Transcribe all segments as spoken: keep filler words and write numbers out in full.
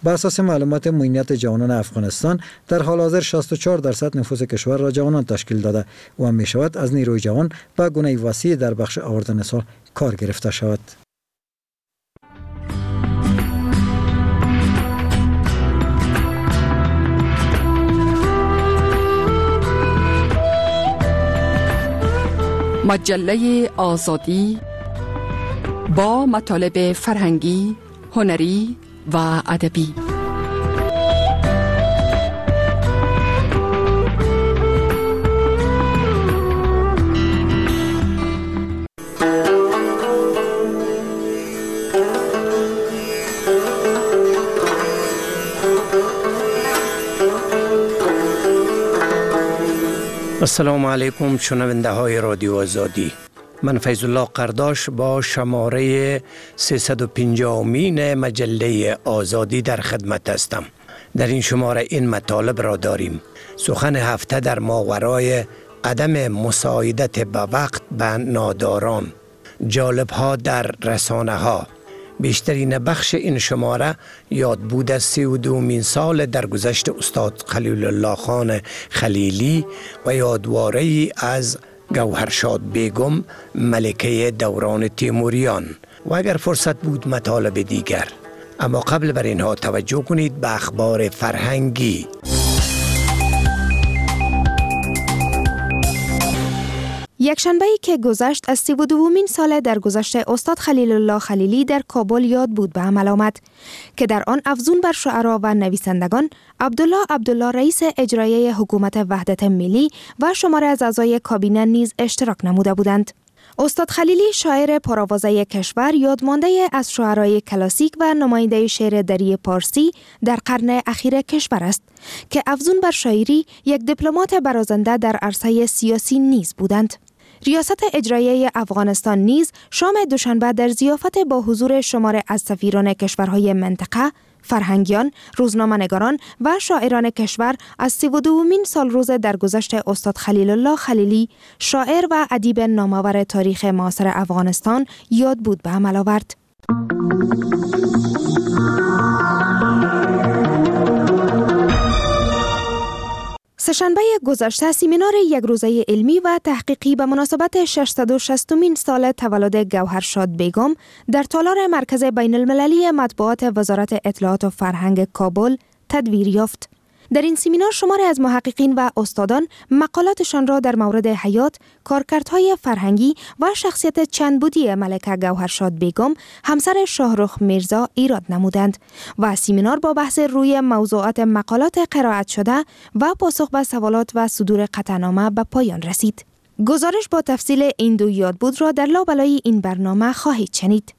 بر اساس معلومات معینیت جوانان افغانستان در حال حاضر شصت و چهار درصد نفوس کشور را جوانان تشکیل داده و می شود از نیروی جوان به گونه وسیع در بخش آوردن سال کار گرفته شود. مجله آزادی با مطالب فرهنگی، هنری و ادبی. السلام علیکم شنونده های رادیو آزادی. من فیض الله قرداش با شماره سیصد و پنجاهمین مجله آزادی در خدمت هستم. در این شماره این مطالب را داریم: سخن هفته در ماورای عدم مساعدت به وقت به ناداران، جالب ها در رسانه ها. بیشترین بخش این شماره یاد بود از سی و دومین سال درگذشت استاد خلیل الله خان خلیلی و یادواره‌ای از گوهرشاد بیگم ملکه دوران تیموریان و اگر فرصت بود مطالب دیگر. اما قبل بر اینها توجه کنید به اخبار فرهنگی. یکشنبه‌ای که گذشت از سی و دومین سال درگذشت استاد خلیل الله خلیلی در کابل یاد بود به عمل آمد که در آن افزون بر شعرا و نویسندگان عبدالله عبدالله رئیس اجرایی حکومت وحدت ملی و شماره از اعضای کابینه نیز اشتراک نموده بودند. استاد خلیلی شاعر پرآوازه کشور، یادمانده از شعرای کلاسیک و نماینده شعر دری پارسی در قرن اخیر کشور است که افزون بر شاعری یک دیپلمات برازنده در عرصه سیاسی نیز بودند. ریاست اجرایی افغانستان نیز شام دوشنبه در ضیافت با حضور شمار از سفیران کشورهای منطقه، فرهنگیان، روزنامه‌نگاران و شاعران کشور از سی و دومین سال روز درگذشت استاد خلیل الله خلیلی، شاعر و ادیب نامآور تاریخ معاصر افغانستان، یاد بود به عمل آورد. سه‌شنبه گذشته سمینار یک روزه علمی و تحقیقی به مناسبت ششصد و شصتمین سال تولد گوهرشاد بیگم در تالار مرکز بین المللی مطبوعات وزارت اطلاعات و فرهنگ کابل تدویر یافت. در این سمینار شماری از محققین و استادان مقالاتشان را در مورد حیات، کارکردهای فرهنگی و شخصیت چندبعدی ملکه گوهرشاد بیگم، همسر شاهرخ میرزا، ایراد نمودند و سمینار با بحث روی موضوعات مقالات قرائت شده و پاسخ به سوالات و صدور قطعنامه به پایان رسید. گزارش با تفصیل این دو یادبود را در لابلای این برنامه خواهید شنید.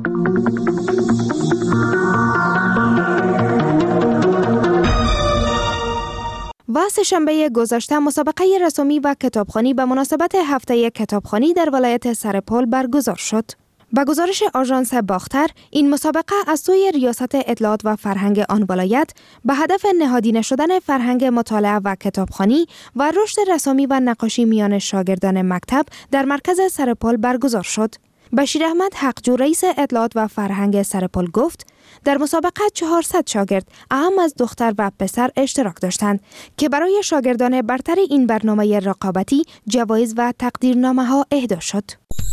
و سه‌شنبه گذشته مسابقه رسمی و کتابخوانی به مناسبت هفته کتابخوانی در ولایت سرپل برگزار شد. با گزارش آژانس باختر، این مسابقه از سوی ریاست اطلاعات و فرهنگ آن ولایت به هدف نهادینه شدن فرهنگ مطالعه و کتابخوانی و رشد رسمی و نقاشی میان شاگردان مکتب در مرکز سرپل برگزار شد. بشیر احمد حقجو رئیس اطلاعات و فرهنگ سرپل گفت در مسابقه چهارصد شاگرد اهم از دختر و پسر اشتراک داشتند که برای شاگردان برتر این برنامه رقابتی جوایز و تقدیرنامه ها اهدا شد.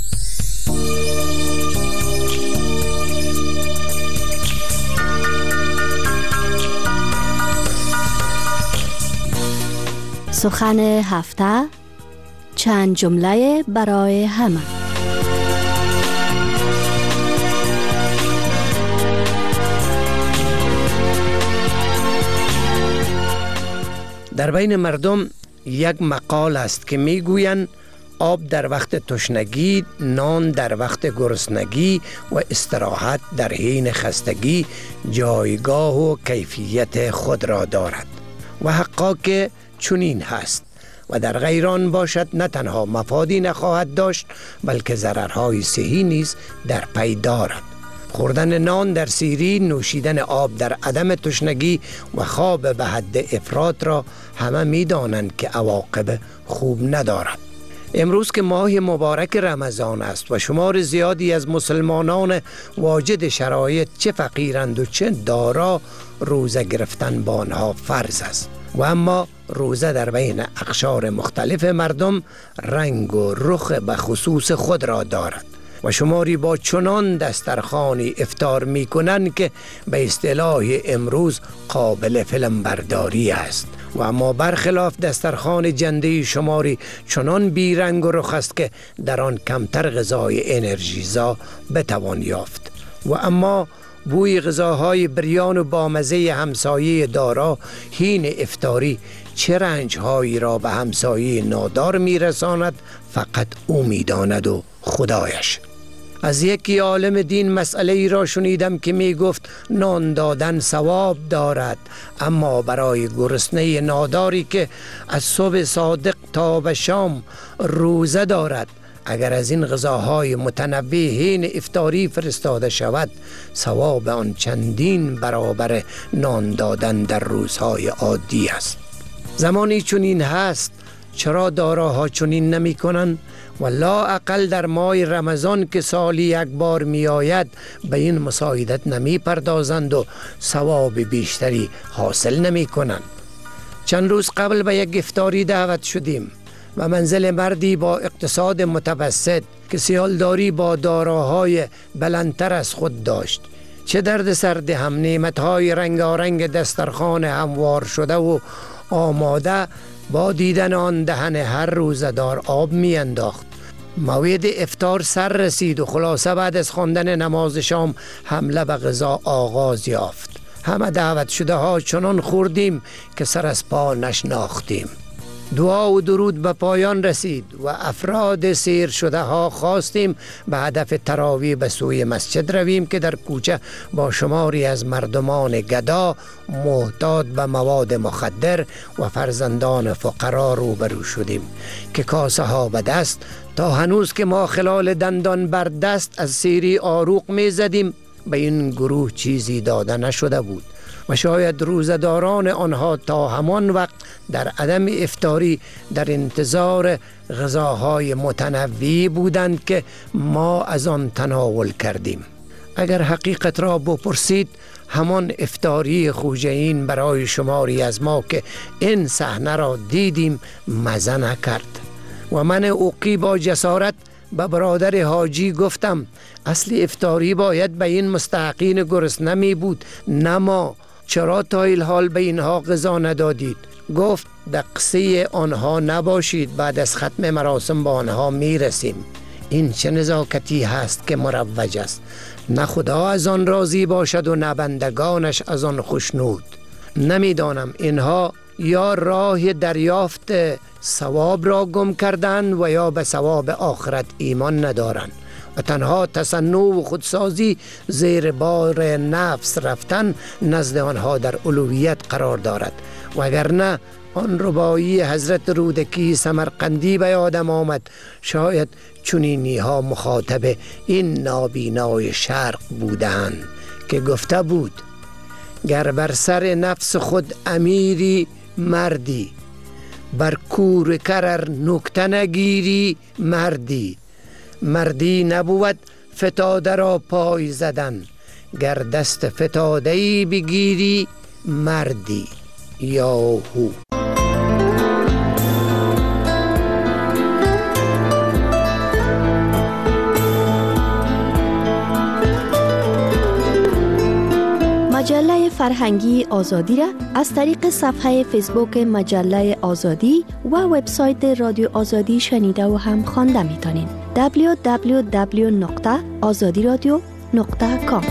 سخن هفته، چند جمله برای همه. در بین مردم یک مقال است که میگویند آب در وقت تشنگی، نان در وقت گرسنگی و استراحت در حین خستگی جایگاه و کیفیت خود را دارد و حقا که چنین هست و در غیران باشد نه تنها مفادی نخواهد داشت بلکه ضررهای صحی نیز در پی دارد. خوردن نان در سیری، نوشیدن آب در عدم تشنگی و خواب به حد افراط را همه می دانند که عواقب خوب ندارد. امروز که ماه مبارک رمضان است و شمار زیادی از مسلمانان واجد شرایط چه فقیرند و چه دارا روزه گرفتن با آنها فرض است. و اما روزه در بین اقشار مختلف مردم رنگ و رخ به خصوص خود را دارد و شماری با چنان دسترخوانی افطار می کنند که به اصطلاح امروز قابل فیلم برداری است. و اما برخلاف دسترخوان جنده شماری چنان بی رنگ و رخ است که در آن کمتر غذای انرژیزا بتوان یافت. و اما بوی غذاهای بریان و بامزه همسایه دارا حین افطاری چه رنجهایی را به همسایه نادار میرساند فقط او میداند و خدایش. از یکی عالم دین مسئله ای را شنیدم که می گفت نان دادن ثواب دارد، اما برای گرسنه ناداری که از صبح صادق تا به شام روزه دارد، اگر از این غذاهای متنوع حین افطاری فرستاده شود، ثواب آن چندین برابر نان دادن در روزهای عادی است. زمانی چنین هست، چرا داراها چنین نمی کنند؟ و لااقل در ماه رمضان که سالی یک بار می آید به این مساعدت نمی پردازند و ثواب بیشتری حاصل نمی کنند. چند روز قبل به یک افطاری دعوت شدیم و منزل مردی با اقتصاد متوسط که سیالداری با داراهای بلندتر از خود داشت. چه درد سرد هم نعمتهای رنگارنگ دسترخوان هموار شده و آماده با دیدن آن دهن هر روزدار آب می انداخت. موعد افطار سر رسید و خلاصه بعد از خواندن نماز شام حمله به غذا آغاز یافت. همه دعوت شده ها چنان خوردیم که سر از پا نشناختیم. دعا و درود به پایان رسید و افراد سیر شده ها خواستیم به هدف تراویح به سوی مسجد رویم که در کوچه با شماری از مردمان گدا محتاج به مواد مخدر و فرزندان فقرا روبرو شدیم که کاسه ها به دست تا هنوز که ما خلال دندان بر دست از سیری آروق می زدیم به این گروه چیزی داده نشده بود و شاید روزداران آنها تا همان وقت در عدم افطاری در انتظار غذاهای متنوعی بودند که ما از آن تناول کردیم. اگر حقیقت را بپرسید، همان افطاری خوجین برای شماری از ما که این صحنه را دیدیم مزه نکرد و من اوقی با جسارت به برادر حاجی گفتم اصلی افطاری باید به این مستحقین گرسنه می بود، نه ما. چرا تا الحال به اینها غذا ندادید؟ گفت در قصه آنها نباشید، بعد از ختم مراسم با آنها می رسیم. این چه نزاکتی هست که مروج است؟ نه خدا از آن راضی باشد و نه بندگانش از آن خوشنود. نمیدانم اینها یا راه دریافت ثواب را گم کردند و یا به ثواب آخرت ایمان ندارند و تنها تصنع و خودسازی زیر بار نفس رفتن نزد آنها در الوهیت قرار دارد. و اگر نه آن ربایی حضرت رودکی سمرقندی به یادم آمد، شاید چنینی ها مخاطب این نابینای شرق بودند که گفته بود گر بر سر نفس خود امیری مردی، بر کور کرر نکته نگیری مردی. مردی نبود فتاده را پای زدن، گر دست فتاده‌ای بگیری مردی. یاهو. مجله فرهنگی آزادی را از طریق صفحه فیسبوک مجله آزادی و وبسایت رادیو آزادی شنیده و هم خوانده میتونین. دبلیو دبلیو دبلیو نقطه آزادی رادیو نقطه کام.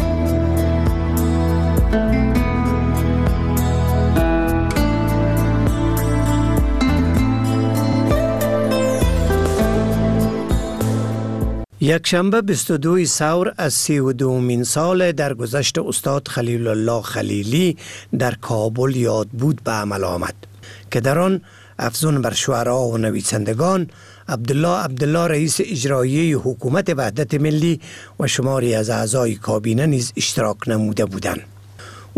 یک شنبه بیست و دوم ثور از سی و دومین سال درگذشت استاد خلیل الله خلیلی در کابل یاد بود به عمل آمد که در آن افزون بر شعرا و نویسندگان عبدالله عبدالله رئیس اجرایی حکومت وحدت ملی و شماری از اعضای کابینه نیز اشتراک نموده بودند.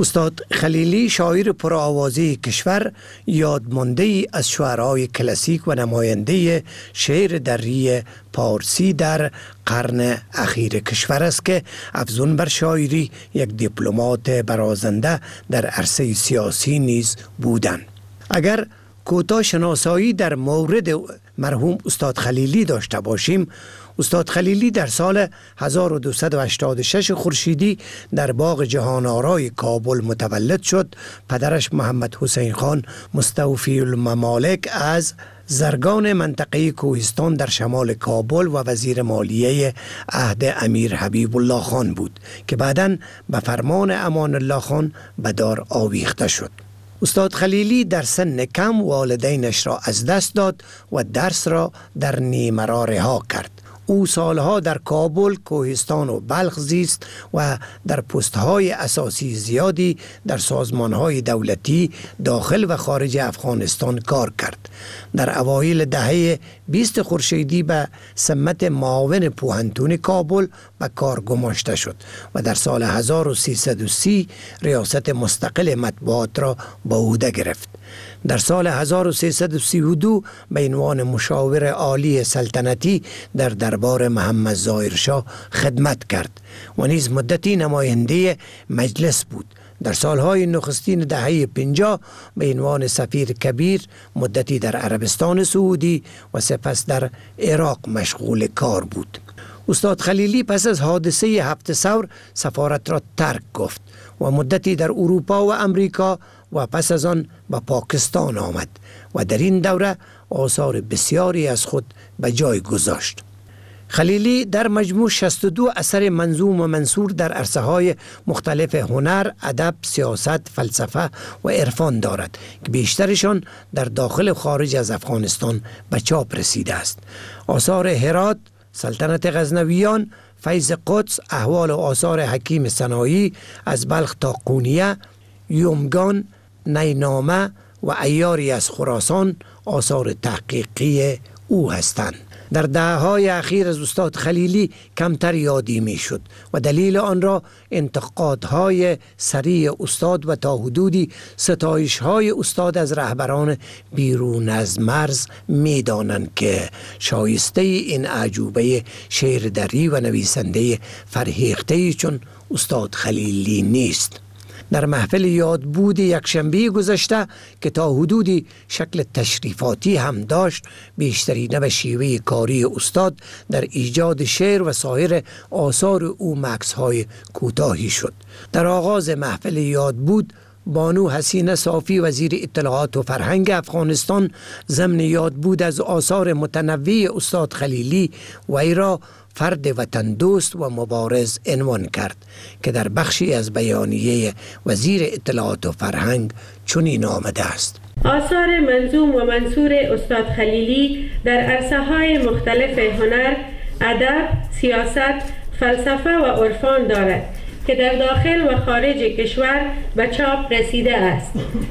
استاد خلیلی شاعر پرآوازه کشور یادمانده ای از شعرهای کلاسیک و نماینده شعر دری پارسی در قرن اخیر کشور است که افزون بر شاعری یک دیپلمات برازنده در عرصه سیاسی نیز بودند. اگر کوتاه شناسایی در مورد مرحوم استاد خلیلی داشته باشیم، استاد خلیلی در سال هزار و دویست و هشتاد و شش خورشیدی در باغ جهان آرای کابل متولد شد. پدرش محمد حسین خان مستوفی الممالک از زرگان منطقه کوهستان در شمال کابل و وزیر مالیه عهد امیر حبیب الله خان بود که بعداً به فرمان امان الله خان به دار آویخته شد. استاد خلیلی در سن کم والدینش را از دست داد و درس را در نیمه رها کرد. او سالها در کابل، کوهستان و بلخ زیست و در پست‌های اساسی زیادی در سازمان‌های دولتی داخل و خارج افغانستان کار کرد. در اوایل دهه بیست خورشیدی به سمت معاون پوهنتون کابل به کار گماشته شد و در سال هزار و سیصد و سی ریاست مستقل مطبوعات را به عهده گرفت. در سال هزار و سیصد و سی و دو به عنوان مشاور عالی سلطنتی در دربار محمد ظاهر شاه خدمت کرد و نیز مدتی نماینده مجلس بود. در سالهای نخستین دهه پنجاه به عنوان سفیر کبیر مدتی در عربستان سعودی و سپس در عراق مشغول کار بود. استاد خلیلی پس از حادثه هفت ثور سفارت را ترک گفت و مدتی در اروپا و امریکا و پس از آن به پاکستان آمد و در این دوره آثار بسیاری از خود به جای گذاشت. خلیلی در مجموع شصت و دو اثر منظوم و منثور در عرصه‌های مختلف هنر، ادب، سیاست، فلسفه و عرفان دارد که بیشترشان در داخل و خارج از افغانستان به چاپ رسیده است. آثار هرات، سلطنت غزنویان، فیض قدس، احوال و آثار حکیم سنایی، از بلخ تا قونیه، یومگان، نینامه و ایاری از خراسان آثار تحقیقی او هستند. در دهه‌های اخیر از استاد خلیلی کمتر یادی می شد و دلیل آن را انتقادهای سریع استاد و تا حدودی ستایش‌های استاد از رهبران بیرون از مرز می دانند که شایسته این اعجوبه شعر دری و نویسنده فرهیخته چون استاد خلیلی نیست. در محفل یادبود یکشنبه گذشته که تا حدودی شکل تشریفاتی هم داشت، بیشتری به شیوه کاری استاد در ایجاد شعر و سایر آثار او مکث‌های کوتاهی شد. در آغاز محفل یادبود بانو حسین صافی وزیر اطلاعات و فرهنگ افغانستان ضمن یادبود از آثار متنوع استاد خلیلی وی را فرد وطن دوست و مبارز عنوان کرد که در بخشی از بیانیه وزیر اطلاعات و فرهنگ چنین آمده است: آثار منظوم و منثور استاد خلیلی در عرصه‌های مختلف هنر، ادب، سیاست، فلسفه و عرفان دارد که در داخل و خارج کشور به چاپ رسیده است.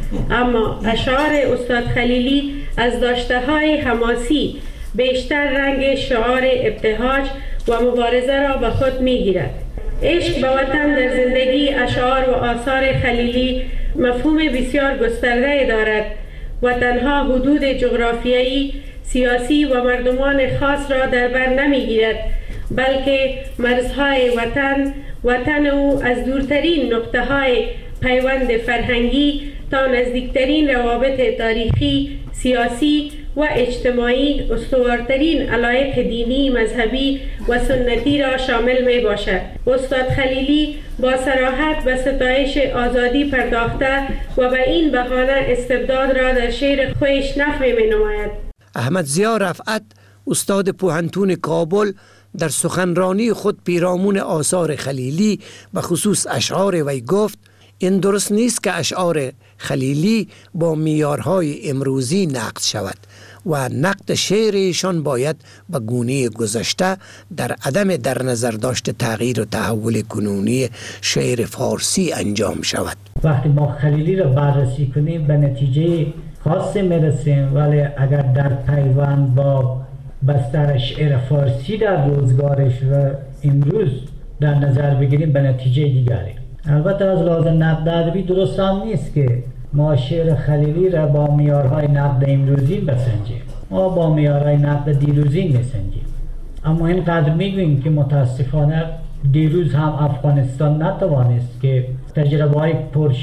اما اشعار استاد خلیلی از داشته‌های حماسی بیشتر رنگ شعار ابتهاج و مبارزه را به خود می‌گیرد. عشق به وطن در زندگی اشعار و آثار خلیلی مفهوم بسیار گسترده دارد و تنها حدود جغرافیایی، سیاسی و مردمان خاص را در بر نمی‌گیرد، بلکه مرزهای وطن وطن او از دورترین نقطه‌های پیوند فرهنگی تا نزدیکترین روابط تاریخی، سیاسی و اجتماعی، استوارترین علایق دینی، مذهبی و سنتی را شامل می باشد. استاد خلیلی با صراحت به ستایش آزادی پرداخته و به این بهانه استبداد را در شعر خودش نفی می نماید. احمد ضیا رفعت استاد پوهنتون کابل در سخنرانی خود پیرامون آثار خلیلی و خصوص اشعار وی گفت: این درست نیست که اشعار خلیلی با معیارهای امروزی نقد شود و نقد شعرشان باید به گونه گذشته در عدم در نظر داشت تغییر و تحول کنونی شعر فارسی انجام شود. وقتی ما خلیلی را بررسی کنیم به نتیجه خاصی میرسیم، ولی اگر در پیوند با بستر شعر فارسی در روزگارش و امروز در نظر بگیریم به نتیجه دیگری. البته از لحاظ نقد ادبی درست هم نیست که ما شعر خلیلی را با معیارهای نقد امروزی بسنجیم. ما با معیارهای نقد دیروزی میسنجیم. اما اینقدر میگوییم که متاسفانه دیروز هم افغانستان نتوانست که تجربه‌های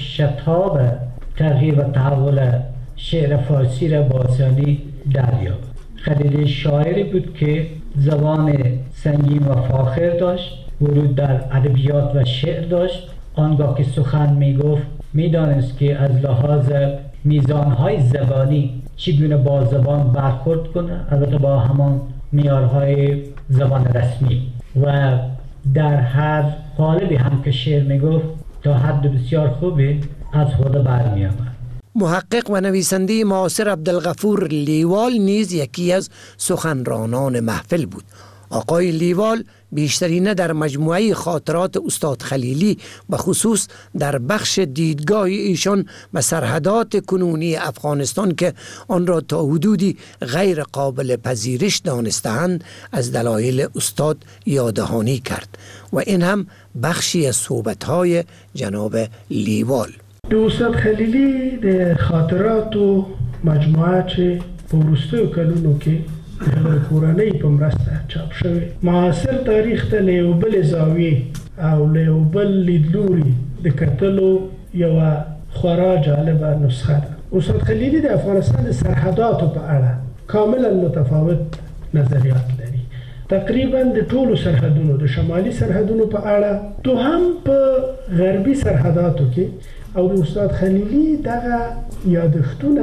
پرشتاب تغییر و تحول شعر فارسی را با آسانی دریافت. خلیلی شاعری بود که زبان سنگین و فاخر داشت، ورود در ادبیات و شعر داشت. آنگاه که سخن میگفت میدانست که از لحاظ میزانهای زبانی چگونه با زبان برخورد کنه، البته با همان معیارهای زبان رسمی، و در هر قالبی هم که شعر میگفت تا حد بسیار خوبی از خود برمی آمد. محقق و نویسنده معاصر عبدالغفور لیوال نیز یکی از سخنرانان محفل بود. آقای لیوال بیشترینه در مجموعه خاطرات استاد خلیلی و خصوص در بخش دیدگاه ایشان به سرحدات کنونی افغانستان که آن را تا حدودی غیر قابل پذیرش دانستند از دلایل استاد یاددهانی کرد و این هم بخشی از صحبت‌های جناب لیوال. استاد خلیلی در خاطرات و مجموعه چه پورسته کلونو که د کورنۍ په مرسته چاپ شوی معاصر تاریخ ته له یو بل زاویې او له یو بل لیدلوري د کتلو یوه خورا جالبه نسخه ده. استاد خلیلی د افغانستان د سرحداتو په اړه کاملا متفاوت نظریات لري. تقریبا د ټولو سرحدونو د شمالي سرحدونو په اړه تو هم په غربي سرحداتو کې او د استاد خلیلی دغه یادښتونه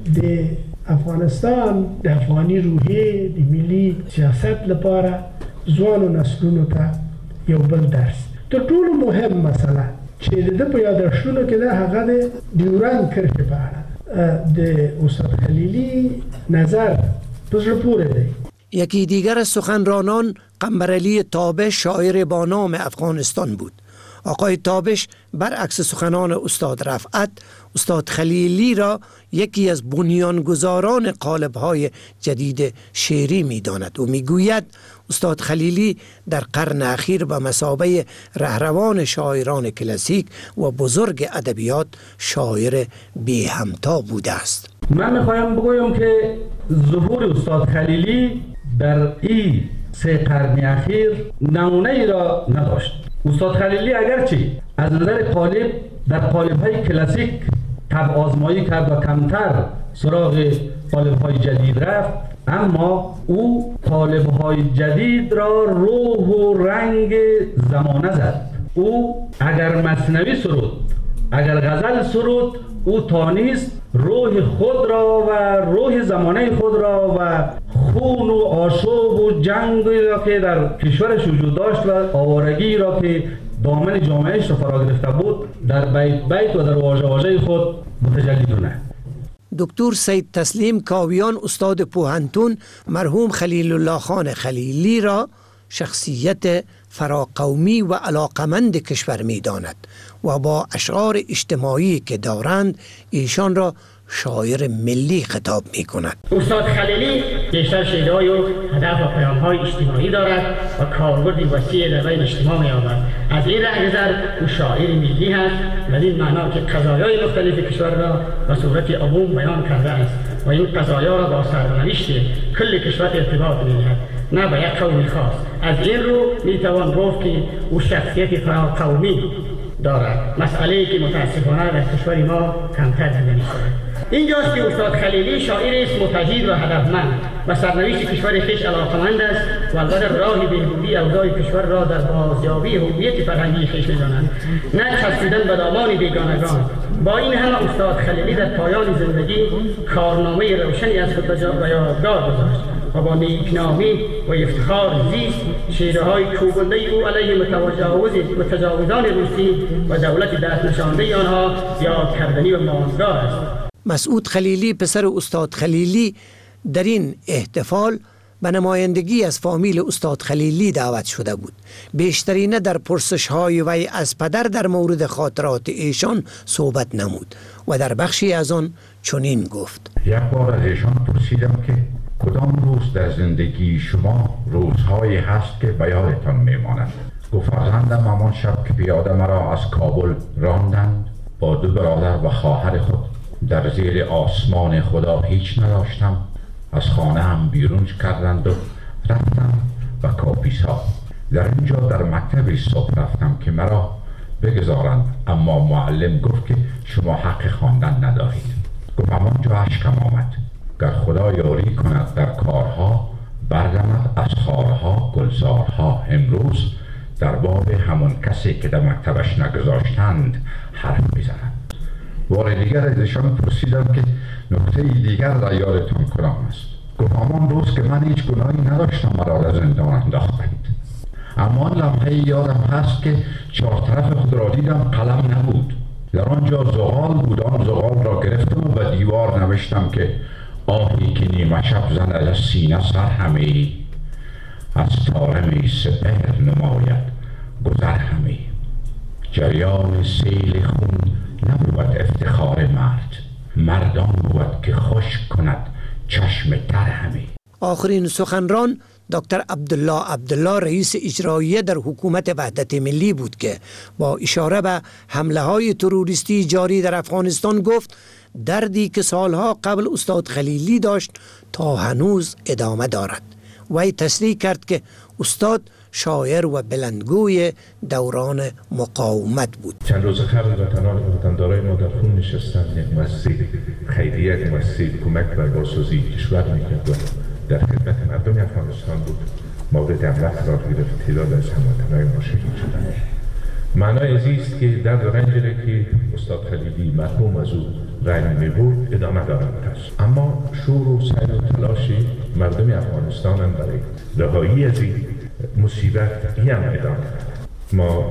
د افغانستان د افغاني روحیې د ملي سیاست لپاره ځوانو نسلونو ته یو بل درس. تر ټولو مهم مسله چې د ده په یادښتونو کې ده هغه د ډیورند کرښې په اړه د استاد خلیلی نظر په زړه پورې دی. یکی دیگر از سخنرانان قنبرعلی تابش شاعر با نام افغانستان بود. آقای تابش برعکس سخنان استاد رفعت استاد خلیلی را یکی از بنیانگذاران قالب‌های جدید شعری می‌داند و می‌گوید استاد خلیلی در قرن اخیر به مثابه رهروان شاعران کلاسیک و بزرگ ادبیات شاعر بی همتا بوده است. من می‌خوایم بگویم که ظهور استاد خلیلی در این سه قرن اخیر نمونه‌ای را نداشت. استاد خلیلی اگرچه از نظر قالب در قالب‌های کلاسیک طبع آزمایی کرد و کمتر سراغ قالب‌های جدید رفت، اما او قالب‌های جدید را روح و رنگ زمانه زد. او اگر مثنوی سرود، اگر غزل سرود، او تانیست روح خود را و روح زمانه خود را و خون و آشوب و جنگ را که در کشورش وجود داشت و آوارگی را که دامن جامعهش را فرا گرفته بود در بیت بیت و در واژه واژه خود متجلی دونه. دکتر سید تسلیم کاویان استاد پوهنتون مرحوم خلیل الله خان خلیلی را شخصیت فراقومی و علاقمند کشور می داند و با اشعار اجتماعی که دارند ایشان را شاعر ملی خطاب می کند. استاد خلیلی بیشتر شعرهای و هدف و پیام‌های اجتماعی دارد و کاربردی وسیع در بین اجتماع می آورد. از این رهگذر او شاعر ملی هست و این معنا که قضایای مختلف کشور را به صورت عموم بیان کرده است و این قضایا را با سرنوشت کل کشور ارتباط می‌دهد، نه به یک قوم خاص. از این رو میتوان گفت که او شخصیت فراقومی دارد، مسئله‌ای که متاسفانه در کشور ما کمتر دیده می‌شود. اینجاست که استاد خلیلی شاعری است متجدد و هدفمند و سرنوشت کشور خویش علاقه‌مند است و البته راه بهبودی اوضاع کشور را در بازیابی هویت فرهنگی خویش می‌داند، نه چسبیدن به دامان بیگانگان. با این همه استاد خلیلی در پایان زندگی کارنامه روشنی از خود به یادگار گذاشت و با نیکنامی و افتخار زیست شعرهای کوبنده او علیه متجاوز متجاوزان روسی و دولت دست نشانده آنها یاد کردنی و ماندگار است. مسعود خلیلی پسر استاد خلیلی در این احتفال به نمایندگی از فامیل استاد خلیلی دعوت شده بود. بیشترینه در پرسش های وی از پدر در مورد خاطرات ایشان صحبت نمود و در بخشی از آن چنین گفت: یک بار از ایشان پرسیدم که کدام روز در زندگی شما روزهایی هست که به یادتان میماند؟ گفت فرزندم همان شب که پیاده مرا از کابل راندند با دو برادر و خواهر خود در زیر آسمان خدا هیچ نداشتم، از خانه هم بیرون کردند و رفتم و کاپیسا. در اینجا در مکتبی صبح رفتم که مرا بگذارند، اما معلم گفت که شما حق خواندن ندارید. گفتم آنجا اشکم آمد، گر خدا یاری کند در کارها بردمد از خارها گلزارها. امروز در باب همون کسی که در مکتبش نگذاشتند حرف میزنند. بار دیگر از ایشان پرسیدم که نکته دیگر را یادتان کدام است. گفت همان روز که من هیچ گناهی نداشتم مرا در زندان انداختند. اما آن لمحه یادم هست که چهار طرف خود را دیدم، قلم نبود. در آنجا زغال بود، آن زغال را گرفتم و به دیوار نوشتم که آهی که نیمه شب زند از سینه سر همی، از طارمی سپهر نماید گذر همی. جریان سیل خون نبود افتخار مرد، مردان بود که خوش کند چشم تر همی. آخرین سخنران دکتر عبدالله عبدالله رئیس اجرایی در حکومت وحدت ملی بود که با اشاره به حمله های تروریستی جاری در افغانستان گفت دردی که سالها قبل استاد خلیلی داشت تا هنوز ادامه دارد. وی تصریح کرد که استاد شاعر و بلندگوی دوران مقاومت بود. چند روز قبل وطنان و وطندارای ما در خون نشستند. یک مؤسسه خیریه، یک مؤسسه کمک بر بازسازی کشور میکرد و در خدمت مردم افغانستان بود. مورد حمله قرار گرفت، تعداد از هموطنان ما شهید شدند. معنای ازیست که در رنجی که استاد خلیلی مرحوم از او رنج میبود ادامه دارد است. اما شور و سعی و تلاش مردم افغانستان هم برای رهایی از این مصیبت این هم ادامه دارد. ما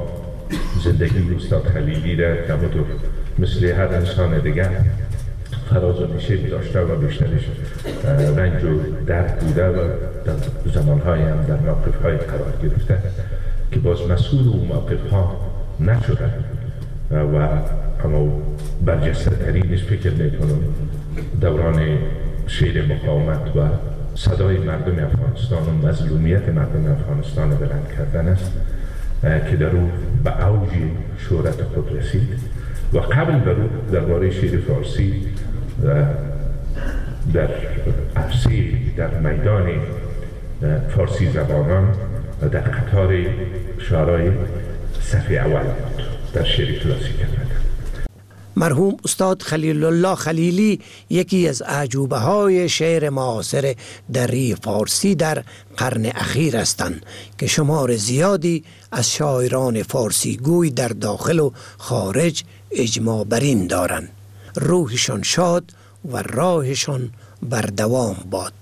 زندگی استاد خلیلی را همونطور مثل هر انسان دیگر فراز و نشیب داشته و بیشترش رنج و درد بوده و در زمانهای هم در موقفهای قرار گرفته که باز مسئول و موقفها نشده و اما برجسته ترینش فکر میکنم دوران شعر مقاومت و صدای مردم افغانستان و مظلومیت مردم افغانستان بلند کردن است که در او به اوج شهرت خود رسید و قبل بر او درباره شعر فارسی در عرصه در میدان فارسی زبانان و در قطار شعرهای صف اول بود در شعر کلاسیک کردن. مرحوم استاد خلیل الله خلیلی یکی از اعجوبه های شعر معاصر دری فارسی در قرن اخیر هستند که شمار زیادی از شاعران فارسی گوی در داخل و خارج اجماع بر این دارند. روحشان شاد و راهشان بر دوام باد.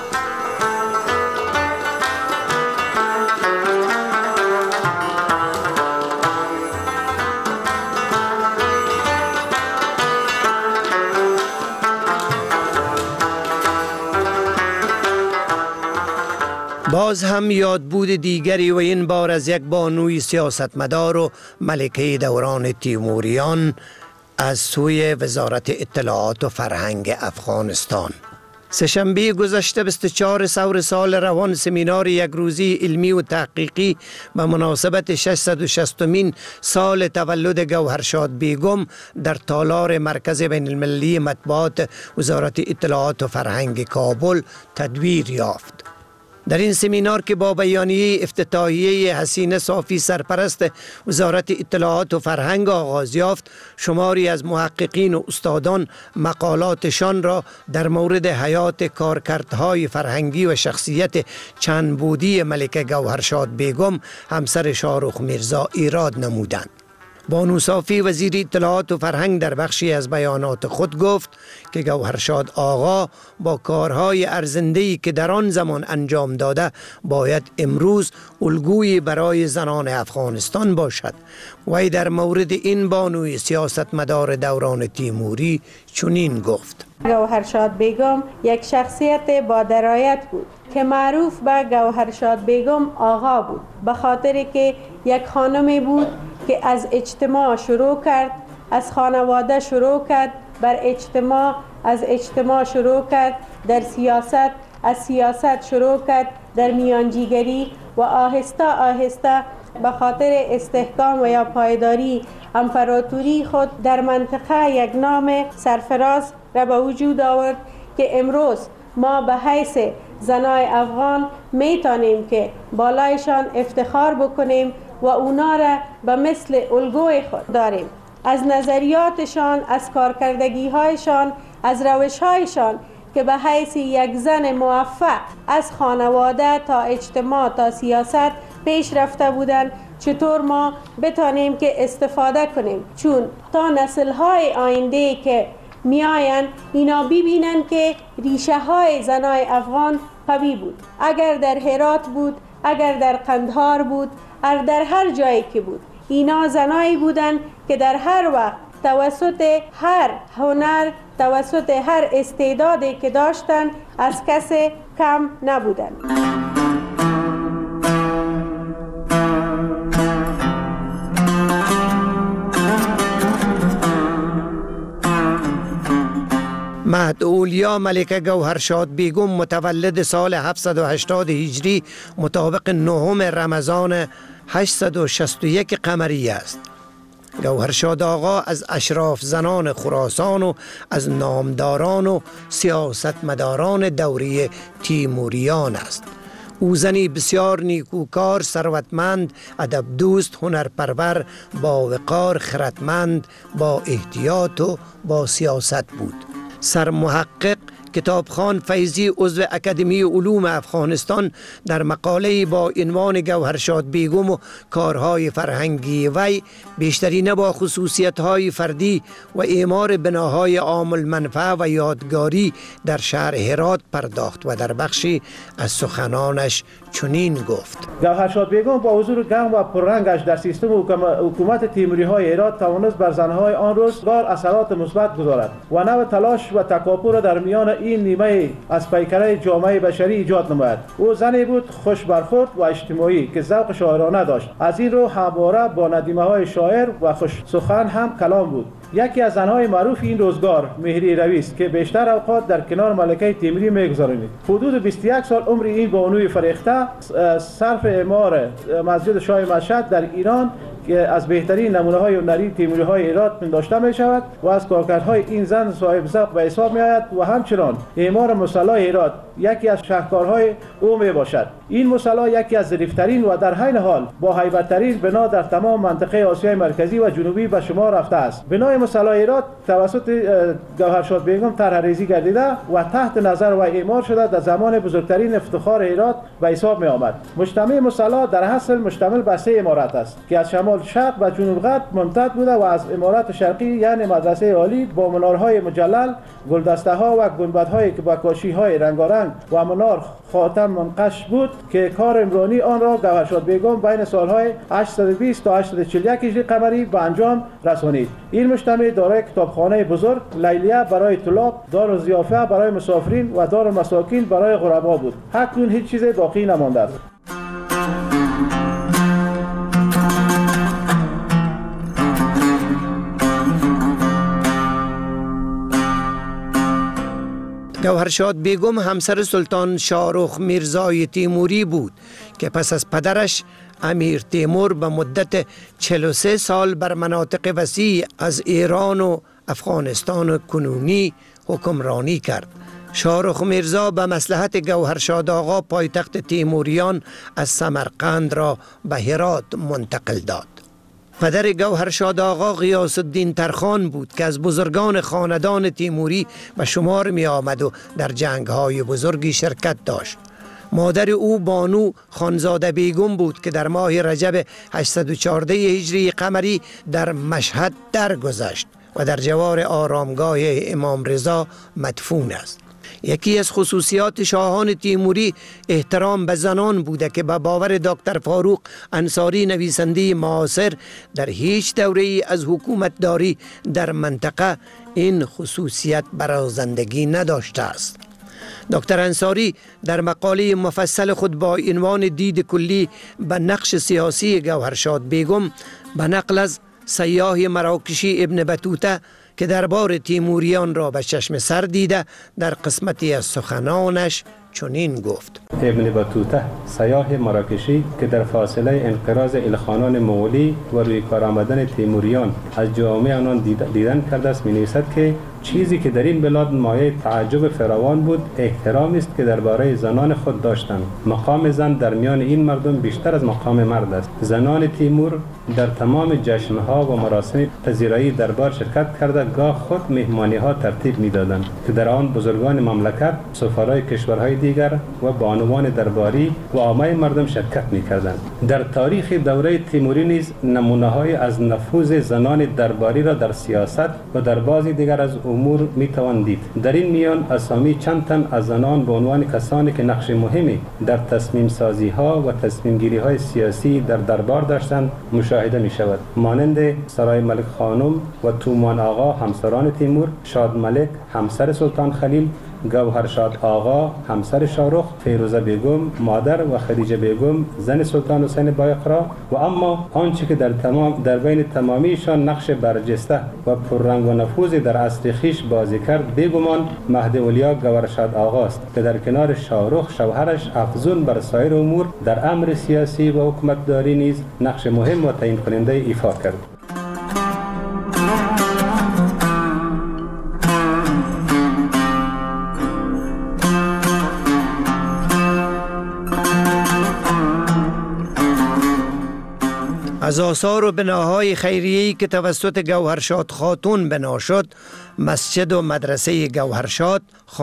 باز هم یادبود دیگری و این بار از یک بانوی سیاستمدار و ملکه دوران تیموریان از سوی وزارت اطلاعات و فرهنگ افغانستان. سه‌شنبه گذشته بیست و چهار سور سال روان سمینار یک روزی علمی و تحقیقی به مناسبت ششصد و شصتمین سال تولد گوهرشاد بیگم در تالار مرکز بین المللی مطبوعات وزارت اطلاعات و فرهنگ کابل تدویر یافت. در این سمینار که با بیانیه افتتاحیه حسینه صافی سرپرست وزارت اطلاعات و فرهنگ آغاز یافت، شماری از محققین و استادان مقالاتشان را در مورد حیات کارکردهای فرهنگی و شخصیت چند بودی ملکه گوهرشاد بیگم همسر شاهرخ میرزا ایراد نمودند. بانو صافی وزیر اطلاعات و فرهنگ در بخشی از بیانات خود گفت که گوهرشاد آقا با کارهای ارزنده‌ای که در آن زمان انجام داده باید امروز الگویی برای زنان افغانستان باشد. وی در مورد این بانوی سیاستمدار دوران تیموری چنین گفت: گوهرشاد بیگم یک شخصیت با درایت بود که معروف به گوهرشاد بیگم آقا بود، به خاطر که یک خانمی بود که از اجتماع شروع کرد، از خانواده شروع کرد، بر اجتماع، از اجتماع شروع کرد، در سیاست، از سیاست شروع کرد، در میانجیگری و آهسته آهسته به خاطر استحکام و یا پایداری امپراتوری خود در منطقه یک نام سرفراز را به وجود آورد که امروز ما به حیث زنای افغان میتونیم که بالایشان افتخار بکنیم و اونا را به مثل الگوی خود داریم. از نظریاتشان، از کارکردگی هایشان، از روش هایشان که به حیث یک زن موفق از خانواده تا اجتماع تا سیاست پیش رفته بودند، چطور ما بتانیم که استفاده کنیم، چون تا نسل های آینده که می آین اینا ببینن که ریشه های زنای افغان قوی بود. اگر در هرات بود، اگر در قندهار بود، اگر در هر جایی که بود، اینا زنایی بودن که در هر وقت توسط هر هنر، توسط هر استعدادی که داشتن از کس کم نبودن. مهداولیا ملکه گوهرشاد بیگم متولد سال هفتصد و هشتاد هجری مطابق نهم رمضان هشتصد و شصت و یک قمری است. گوهرشاد آقا از اشراف زنان خراسان و از نامداران و سیاستمداران دوره تیموریان است. او زنی بسیار نیکوکار، ثروتمند، ادب دوست، هنرپرور، با وقار، خردمند، با احتیاط و با سیاست بود. سرمحقق کتابخوان فیضی عضو اکادمی علوم افغانستان در مقاله با عنوان گوهرشاد بیگم و کارهای فرهنگی وی بیشترین با خصوصیت‌های فردی و اعمار بناهای عام المنفعه و یادگاری در شهر هرات پرداخت و در بخشی از سخنانش چنین گفت: گوهرشاد بیگم با حضور گرم و پررنگش در سیستم حکومت تیموری‌های هرات توانست بر زنهای آن روزگار اثرات مثبت گذارد و نوع تلاش و تکاپو را در میان این نیمه از پیکره جامعه بشری ایجاد نماید. او زنی بود خوش برخورد و اجتماعی که ذوق شاعرانه داشت. از این رو همواره با ندیمه های شاعر و خوش سخن هم کلام بود. یکی از زنهای معروف این روزگار مهری روی است که بیشتر اوقات در کنار ملکه تیموری می‌گذرانید. حدود بیست و یک سال عمر این بانوی فریخته صرف اعمار مسجد شاه مشهد در ایران که از بهترین نمونه‌های هنری تیموری‌های هرات پنداشته می‌شود و از کارکردهای این زن صاحب ذوق به حساب می‌آید و همچنان اعمار مصلی هرات یکی از شاهکارهای او میباشد. این مصلی یکی از ظریف‌ترین و در عین حال با هیبت‌ترین بنا در تمام منطقه آسیای مرکزی و جنوبی به شمار رفته است. بنای مصلی هرات توسط گوهرشاد بیگم طرح‌ریزی گردیده و تحت نظر و اعمار شده در زمان بزرگترین افتخار هرات به حساب می‌آمد. مجتمع مصلی در اصل مشتمل بر سه عمارت است که از شمال شرق و جنوب غرب ممتد بوده و از عمارت شرقی یعنی مدرسه عالی با منارهای مجلل، گلدسته‌ها و گنبدهای که با کاشی‌های رنگارنگ و منار خاتم منقش بود که کار عمرانی آن را گوهرشاد بیگم بین سالهای هشتصد و بیست تا هشتصد و چهل و یک هجری قمری به انجام رسانید. این مجتمع دارای کتابخانه بزرگ، لیلیه برای طلاب، دارالضیافه برای مسافرین و دارالمساکین برای غربا بود. اکنون هیچ چیز باقی نمانده است. گوهرشاد بیگم همسر سلطان شاهرخ میرزای تیموری بود که پس از پدرش امیر تیمور به مدت چهل و سه سال بر مناطق وسیع از ایران و افغانستان کنونی حکمرانی کرد. شاهرخ میرزا به مصلحت گوهرشاد آقا پایتخت تیموریان از سمرقند را به هرات منتقل داد. پدر گوهرشاد آقا غیاث الدین ترخان بود که از بزرگان خاندان تیموری به شمار می آمد و در جنگ‌های بزرگی شرکت داشت. مادر او بانو خانزاده بیگم بود که در ماه رجب هشتصد و چهارده هجری قمری در مشهد درگذشت و در جوار آرامگاه امام رضا مدفون است. یکی از خصوصیات شاهان تیموری احترام به زنان بوده که به باور دکتر فاروق انصاری نویسنده معاصر در هیچ دوره‌ای از حکومتداری در منطقه این خصوصیت برازندگی نداشته است. دکتر انصاری در مقاله مفصل خود با عنوان دید کلی به نقش سیاسی گوهرشاد بیگم به نقل از سیاح مراکشی ابن بطوطه که دربار تیموریان را به چشم سر دیده در قسمتی از سخنانش چنین گفت: ابن بطوطه سیاح مراکشی که در فاصله انقراض الخانان مغولی و روی کار آمدن تیموریان از جامعه آنان دیدن کرده است می‌نویسد که چیزی که در این بلاد مایه تعجب فراوان بود احترامی است که درباره زنان خود داشتند. مقام زن در میان این مردم بیشتر از مقام مرد است. زنان تیمور در تمام جشن‌ها و مراسم پذیرایی دربار شرکت کرده گاه خود مهمانی‌ها ترتیب می‌دادند که در آن بزرگان مملکت، سفرای کشورهای دیگر و بانوان درباری و عامه مردم شرکت می‌کردند. در تاریخ دوره تیموری نیز نمونه‌های از نفوذ زنان درباری را در سیاست و در بعضی دیگر از امور می‌توان دید. در این میان اسامی چند تن از زنان به عنوان کسانی که نقش مهمی در تصمیم سازی‌ها و تصمیم گیری‌های سیاسی در دربار داشتند مشاهده می‌شود، مانند سرای ملک خانم و تومان آقا همسران تیمور، شاد ملک همسر سلطان خلیل، گوهرشاد آقا همسر شاهرخ، فیروزه بیگم مادر و خدیجه بیگم زن سلطان حسین بایقرا. و اما آنچه که در تمام در بین تمامیشان نقش برجسته و پررنگ و نفوذ در عصر خویش بازی کرد بیگمان مهد اولیا گوهرشاد آقا است که در کنار شاهرخ شوهرش افزون بر سایر امور در امر سیاسی و حکومتداری نیز نقش مهم و تعیین کننده ایفا کرد. از آثار و بناهای خیریه‌ای که توسط گوهرشاد خاتون بنا شد، مسجد و مدرسه گوهرشاد،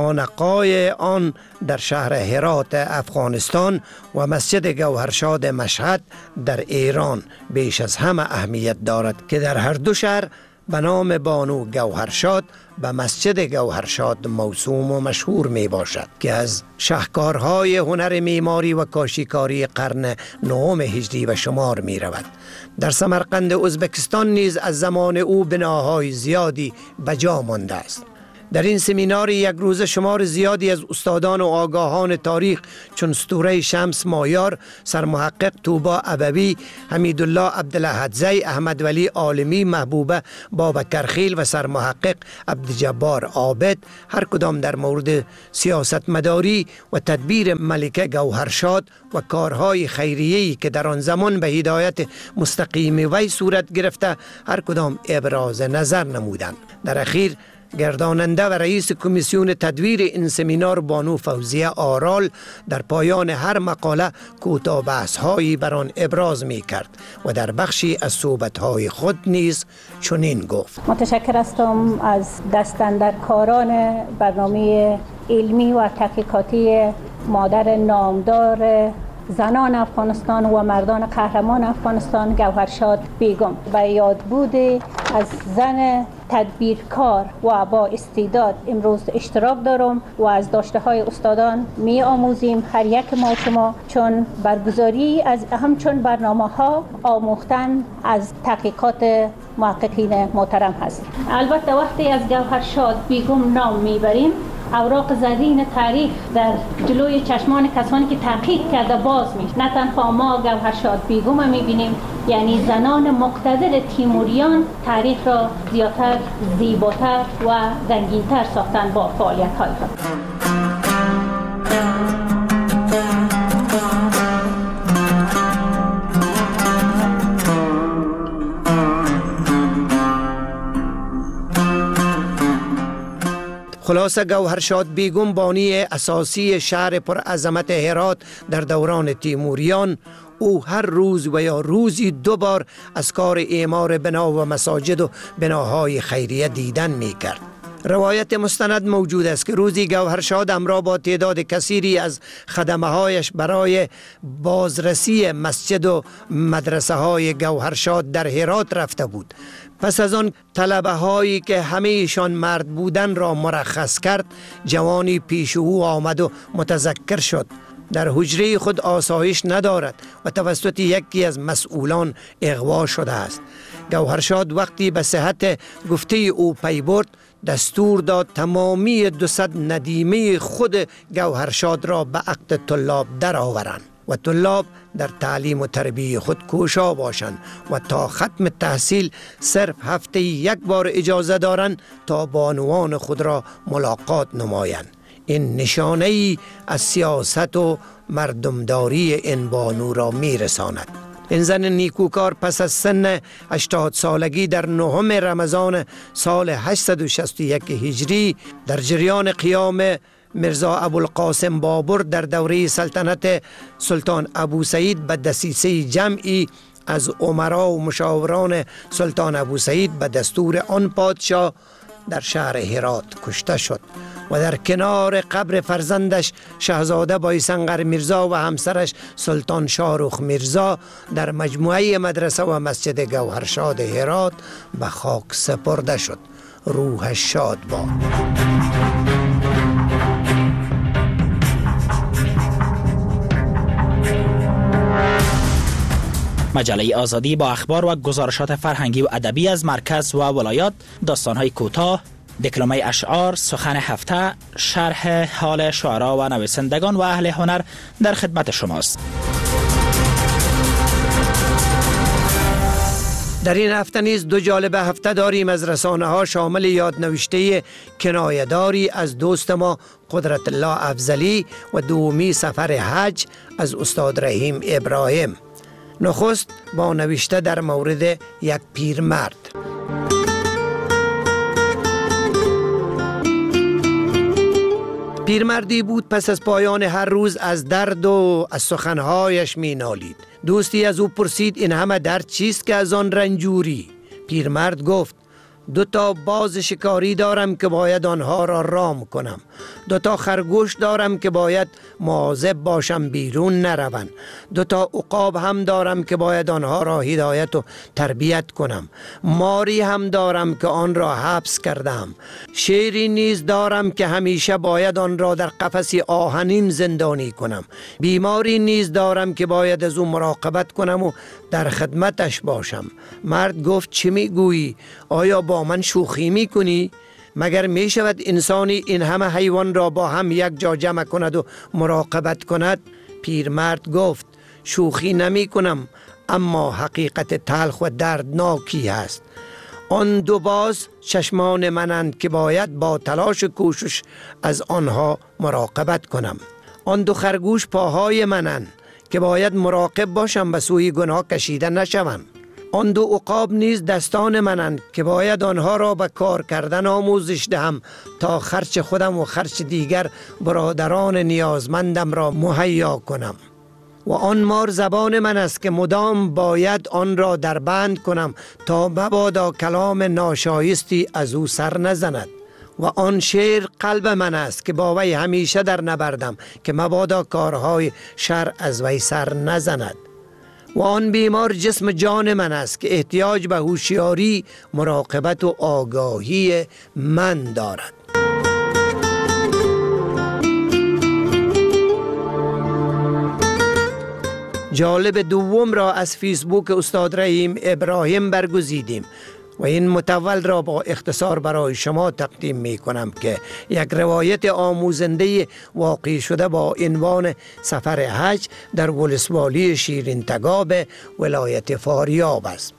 خانقاه آن در شهر هرات افغانستان و مسجد گوهرشاد مشهد در ایران بیش از همه اهمیت دارد که در هر دو شهر به نام بانو گوهرشاد به مسجد گوهرشاد موسوم و مشهور می باشد که از شاهکارهای هنر معماری و کاشیکاری قرن نهم هجری و شمار می رود. در سمرقند ازبکستان نیز از زمان او بناهای زیادی به جا مانده است. در این سمینار یک روز شمار زیادی از استادان و آگاهان تاریخ چون اسطوره شمس مایار، سرمحقق توبا ابوی، حمیدالله عبدالحدزی، احمد ولی عالمی، محبوبه بابکرخیل و سرمحقق عبدالجبار عابد هر کدام در مورد سیاست مداری و تدبیر ملکه گوهرشاد و کارهای خیریه‌ای که در آن زمان به هدایت مستقیم وی صورت گرفته هر کدام ابراز نظر نمودند. در اخیر گرداننده و رئیس کمیسیون تدویر این سمینار بانو فوزیه آرال در پایان هر مقاله کوتاه بحث‌هایی بر آن ابراز می کرد و در بخشی از صحبت‌های خود نیز چنین گفت: متشکر هستم از دستاندرکاران برنامه علمی و تحقیقاتی مادر نامدار زنان افغانستان و مردان قهرمان افغانستان گوهرشاد بیگم. و یادبود از زن تدبیرکار و با استعداد امروز اشتراک دارم و از داشته های استادان می آموزیم هر یک ما شما، چون برگزاری از همچون برنامه ها آموختن از تحقیقات محققین محترم هست. البته وقتی از گوهرشاد بیگم نام میبریم اوراق زرین تاریخ در جلوی چشمان کسانی که تحقیق کرده باز میشه. نه تنها ما گوهرشاد بیگم میبینیم، یعنی زنان مقتدر تیموریان تاریخ را زیادتر، زیباتر و رنگین‌تر ساختن با فعالیت‌های خود. خلاصه گوهرشاد بیگم بانی اساسی شهر پرعظمت هرات در دوران تیموریان، او هر روز و یا روزی دو بار از کار اعمار بنا و مساجد و بناهای خیریه دیدن می کرد. روایت مستند موجود است که روزی گوهرشاد همراه با تعداد کثیری از خدمه هایش برای بازرسی مسجد و مدرسه های گوهرشاد در هرات رفته بود. پس از آن طلبه هایی که همه ایشان مرد بودن را مرخص کرد، جوانی پیش او آمد و متذکر شد در حجره خود آسایش ندارد و توسط یکی از مسئولان اغوا شده است. گوهرشاد وقتی به صحت گفته او پی برد، دستور داد تمامی دوصد ندیمه خود گوهرشاد را به عقد طلاب در آورند و طلاب در تعلیم و تربیه خود کوشا باشند و تا ختم تحصیل صرف هفته یک بار اجازه دارند تا بانوان خود را ملاقات نمایند. این نشانه ای از سیاست و مردمداری این بانو را می رساند. این زن نیکوکار پس از سن هشتاد سالگی در نهم رمضان سال هشتصد و شصت و یک هجری در جریان قیام مرزا ابوالقاسم بابر در دوره سلطنت سلطان ابو سعید به دسیسه جمعی از امرا و مشاوران سلطان ابو سعید به دستور آن پادشاه در شهر هرات کشته شد و در کنار قبر فرزندش شاهزاده بایسنگر میرزا و همسرش سلطان شاهرخ میرزا در مجموعه مدرسه و مسجد گوهرشاد هرات به خاک سپرده شد. روحش شاد باد. مجله آزادی با اخبار و گزارشات فرهنگی و ادبی از مرکز و ولایات، داستان‌های کوتاه، دکلمه اشعار، سخن هفته، شرح حال شعرا و نویسندگان و اهل هنر در خدمت شماست. در این هفته نیز دو جالب هفته داریم از رسانه ها شامل یادنوشته کنایه‌داری از دوست ما قدرت الله افضلی و دومی سفر حج از استاد رحیم ابراهیم. نخست با نوشته در مورد یک پیرمرد. پیرمردی بود پس از پایان هر روز از درد و از سخنهایش می نالید. دوستی از او پرسید این همه درد چیست که از آن رنجوری؟ پیرمرد گفت دو تا باز شکاری دارم که باید آنها را رام کنم. دو تا خرگوش دارم که باید مواظب باشم بیرون نروند. دو تا عقاب هم دارم که باید آنها را هدایت و تربیت کنم. ماری هم دارم که آن را حبس کردم. شیری نیز دارم که همیشه باید آن را در قفسی آهنین زندانی کنم. بیماری نیز دارم که باید از او مراقبت کنم و در خدمتش باشم. مرد گفت چه میگویی؟ آیا با من شوخی میکنی؟ مگر می شود انسانی این همه حیوان را با هم یک جا جمع کند و مراقبت کند؟ پیرمرد گفت شوخی نمی کنم، اما حقیقت تلخ و دردناکی هست. آن دو باز چشمان منند که باید با تلاش و کوشش از آنها مراقبت کنم. آن دو خرگوش پاهای منند که باید مراقب باشم به سوی گناه کشیده نشوم. آن دو عقاب نیز دستان منند که باید آنها را به کار کردن آموزش دهم تا خرچ خودم و خرچ دیگر برادران نیازمندم را مهیا کنم. و آن مار زبان من است که مدام باید آن را در بند کنم تا مبادا کلام ناشایستی از او سر نزند. و آن شیر قلب من است که با وی همیشه در نبردم که مبادا کارهای شر از وی سر نزند. و آن بیمار جسم جان من است که احتیاج به هوشیاری، مراقبت و آگاهی من دارد. جالب دوم را از فیسبوک استاد رحیم ابراهیم برگزیدیم و این متول را با اختصار برای شما تقدیم می کنم که یک روایت آموزنده واقع شده با عنوان سفر حج در ولسوالی شیرین تگاب ولایت فاریاب است.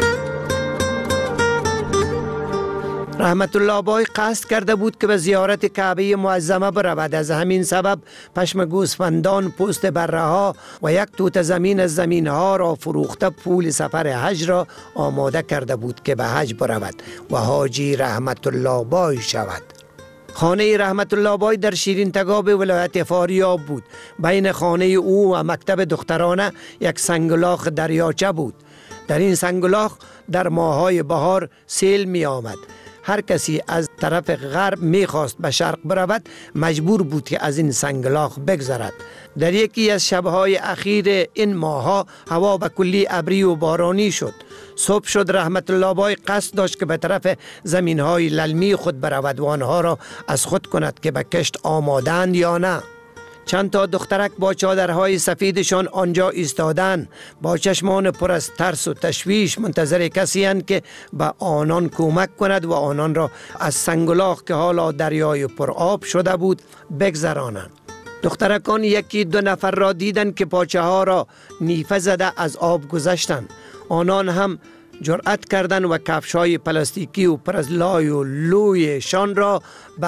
رحمت الله بای قصد کرده بود که به زیارت کعبه معظمه برود. از همین سبب پشم گوسفندان، پوست بره ها و یک توت زمین از زمین ها را فروخته پول سفر حج را آماده کرده بود که به حج برود و حاجی رحمت الله بای شود. خانه رحمت الله بای در شیرین تگاب ولایت فاریاب بود. بین خانه او و مکتب دخترانه یک سنگلاخ دریاچه بود. در این سنگلاخ در ماهای بهار سیل می آمد. هر کسی از طرف غرب میخواست به شرق برود مجبور بود که از این سنگلاخ بگذرد. در یکی از شبهای اخیر این ماها هوا به کلی ابری و بارانی شد. صبح شد. رحمت الله بای قصد داشت که به طرف زمینهای للمی خود برود و آنها را از خود کند که به کشت آمادند یا نه. چند تا دخترک با چادرهای سفیدشان آنجا ایستادند، با چشمان پر از ترس و تشویش منتظر کسی اند که به آنان کمک کند و آنان را از سنگلاخ که حالا دریای پر آب شده بود بگذرانند. دخترکان یکی دو نفر را دیدند که پاچه ها را نیفه زده از آب گذشتند. آنان هم جرأت کردند و کفش های پلاستیکی و پر از لای و لوی شان را به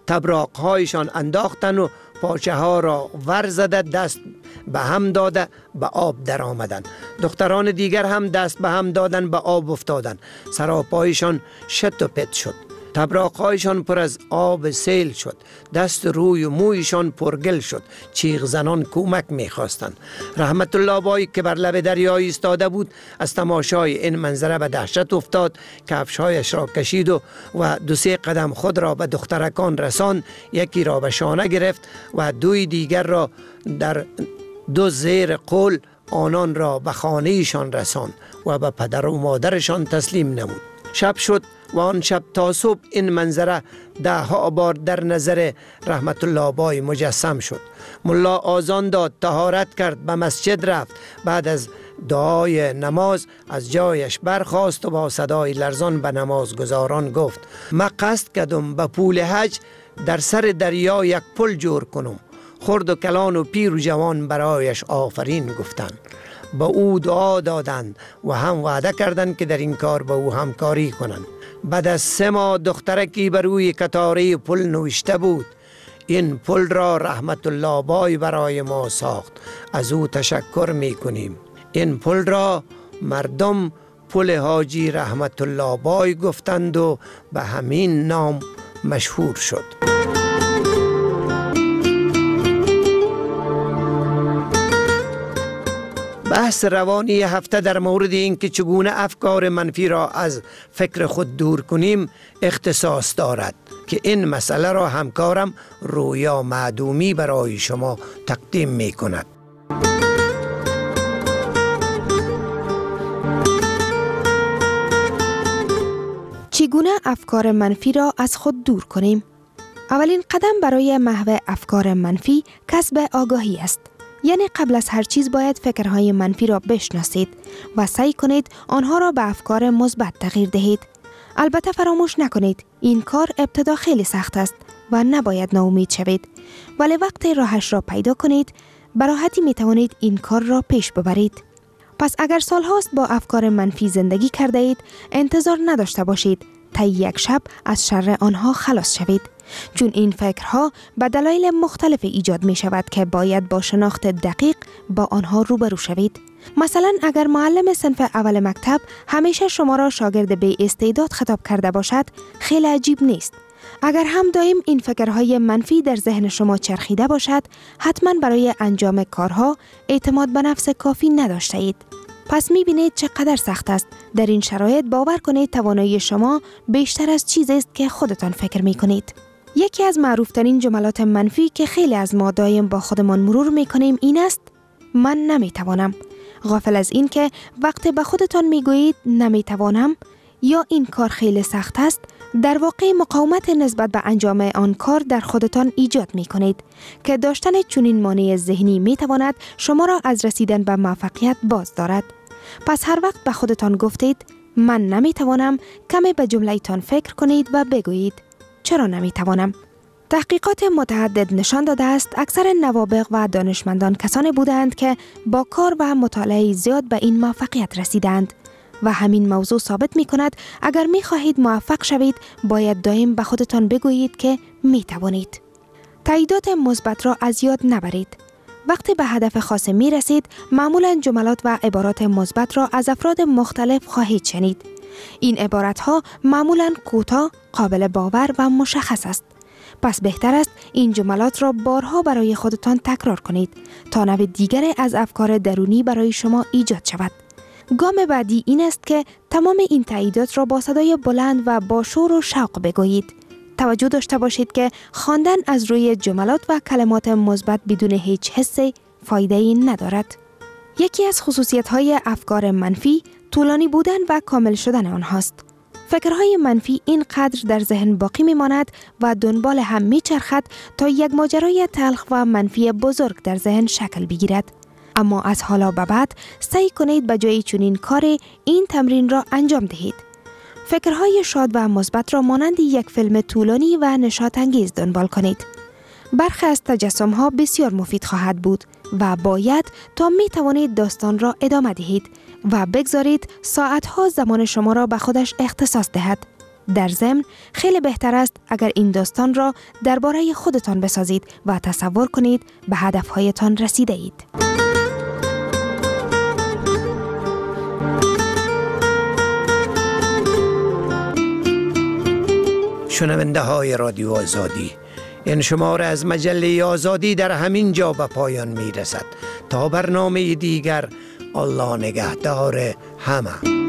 تبراقهایشان انداختن و پاچه ها را ور زده دست به هم داده به آب در آمدن. دختران دیگر هم دست به هم دادن به آب افتادن. سراپایشان شت و پت شد. تبراقهایشان پر از آب سیل شد. دست روی و مویشان پرگل شد. چیغ زنان کمک می‌خواستند. رحمت الله بای که بر لب دریا ایستاده بود از تماشای این منظره به دهشت افتاد. کفش‌هایش را کشید و و دو سه قدم خود را به دخترکان رساند. یکی را به شانه گرفت و دوی دیگر را در دو زیر قول آنان را به خانه‌شان رساند و به پدر و مادرشان تسلیم نمود. شب شد و آن شب تا صبح این منظره ده ها بار در نظر رحمت الله بای مجسم شد. ملا آذان داد، طهارت کرد، به مسجد رفت. بعد از دعای نماز از جایش برخاست و با صدای لرزان به نماز گزاران گفت: ما قصد کردم به پول حج در سر دریا یک پل جور کنم. خرد و کلان و پیر و جوان برایش آفرین گفتند. با او دعا دادند و هم وعده کردند که در این کار با او همکاری کنند. بعد از سه ماه دخترکی بر روی کتاره پل نوشته بود: این پل را رحمت الله بای برای ما ساخت، از او تشکر می کنیم. این پل را مردم پل حاجی رحمت الله بای گفتند و به همین نام مشهور شد. بحث روانی هفته در مورد این که چگونه افکار منفی را از فکر خود دور کنیم اختصاص دارد که این مسئله را همکارم رویا معدومی برای شما تقدیم می کند. چگونه افکار منفی را از خود دور کنیم؟ اولین قدم برای محو افکار منفی کسب آگاهی است. یعنی قبل از هر چیز باید فکرهای منفی را بشناسید و سعی کنید آنها را به افکار مثبت تغییر دهید. البته فراموش نکنید این کار ابتدا خیلی سخت است و نباید ناامید شوید، ولی وقتی راهش را پیدا کنید به راحتی می توانید این کار را پیش ببرید. پس اگر سال هاست با افکار منفی زندگی کرده اید، انتظار نداشته باشید تا یک شب از شر آنها خلاص شوید، چون این فکرها به دلایل مختلف ایجاد می شود که باید با شناخت دقیق با آنها روبرو شوید. مثلا اگر معلم صنف اول مکتب همیشه شما را شاگرد بی استعداد خطاب کرده باشد، خیلی عجیب نیست. اگر هم دائم این فکرهای منفی در ذهن شما چرخیده باشد، حتما برای انجام کارها اعتماد به نفس کافی نداشته اید. پس می بینید چقدر سخت است. در این شرایط باور کنید توانایی شما بیشتر از چیزی است که خودتان فکر می کنید. یکی از معروفترین جملات منفی که خیلی از ما دائم با خودمان مرور می کنیم این است: من نمی توانم. غافل از این که وقتی به خودتان می گویید نمی توانم یا این کار خیلی سخت است، در واقع مقاومت نسبت به انجام آن کار در خودتان ایجاد می کنید که داشتن چنین مانع ذهنی می تواند شما را از رسیدن به موفقیت باز دارد. پس هر وقت به خودتان گفتید من نمی توانم، کمی به جمله تان فکر کنید و بگویید چرا نمی توانم؟ تحقیقات متعدد نشان داده است اکثر نوابغ و دانشمندان کسانی بودند که با کار و مطالعه زیاد به این موفقیت رسیدند و همین موضوع ثابت می کند اگر می خواهید موفق شوید باید دائم به خودتان بگویید که می توانید. تاییدات مثبت را از یاد نبرید. وقتی به هدف خاص می رسید معمولا جملات و عبارات مثبت را از افراد مختلف خواهید شنید. این عبارت ها معمولا کوتاه، قابل باور و مشخص است. پس بهتر است این جملات را بارها برای خودتان تکرار کنید تا نوع دیگری از افکار درونی برای شما ایجاد شود. گام بعدی این است که تمام این تاییدات را با صدای بلند و با شور و شوق بگویید. توجه داشته باشید که خواندن از روی جملات و کلمات مثبت بدون هیچ حس فایده‌ای ندارد. یکی از خصوصیت‌های افکار منفی طولانی بودن و کامل شدن آنهاست. فکرهای منفی اینقدر در ذهن باقی میماند و دنبال هم میچرخد تا یک ماجرای تلخ و منفی بزرگ در ذهن شکل بگیرد. اما از حالا به بعد سعی کنید به جای چنین کاری این تمرین را انجام دهید. فکرهای شاد و مثبت را مانند یک فیلم طولانی و نشاط انگیز دنبال کنید. برخی از تجسم‌ها بسیار مفید خواهد بود و باید تا می توانید داستان را ادامه دهید و بگذارید ساعتها زمان شما را به خودش اختصاص دهد. در ضمن خیلی بهتر است اگر این داستان را درباره خودتان بسازید و تصور کنید به هدفهایتان رسیده اید. شنونده های رادیو آزادی، این شماره از مجله آزادی در همین جا به پایان می رسد. تا برنامه دیگر، الله نگهدار همه.